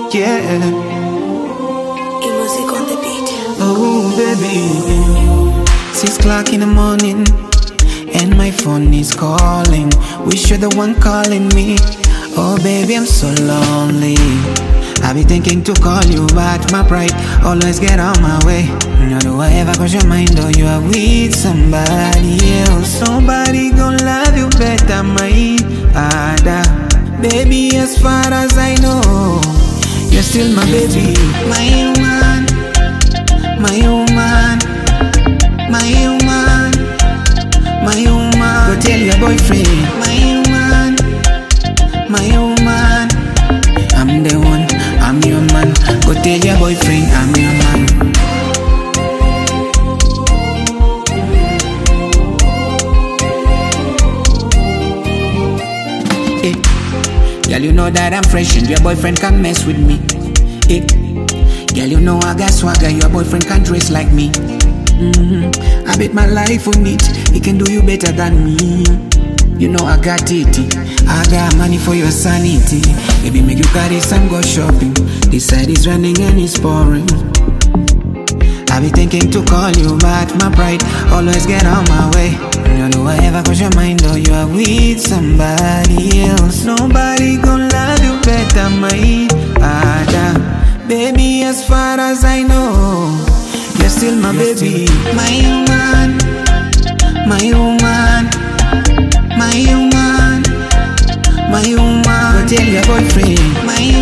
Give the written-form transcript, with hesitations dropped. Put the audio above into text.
Yeah. E-music on the beat. Oh baby, 6 o'clock in the morning and my phone is calling. Wish you're the one calling me. Oh baby, I'm so lonely. I be thinking to call you, but my pride always get on my way. Nor do I ever cross your mind, or you are with somebody else. Nobody gon' love you better, my Ada. Baby, as far as I know, you're still my baby. My human, my human, my human, my human. Go tell your boyfriend, my human, my human. I'm the one, I'm your man. Go tell your boyfriend, I'm your man. Hey, girl, you know that I'm fresh and your boyfriend can't mess with me. Hey, girl, you know I got swagger, your boyfriend can't dress like me. I bet my life on it, he can do you better than me. You know I got it, I got money for your sanity. Baby, make you carry some, go shopping. This side is running and it's pouring. I be thinking to call you, but my pride always get on my way. You know I ever cross your mind, or you are with somebody else. Nobody gon' love you better, my Ada. Baby, as far as I know, you're still my baby. My human, my human, my human, my human. Go tell your boyfriend, my human.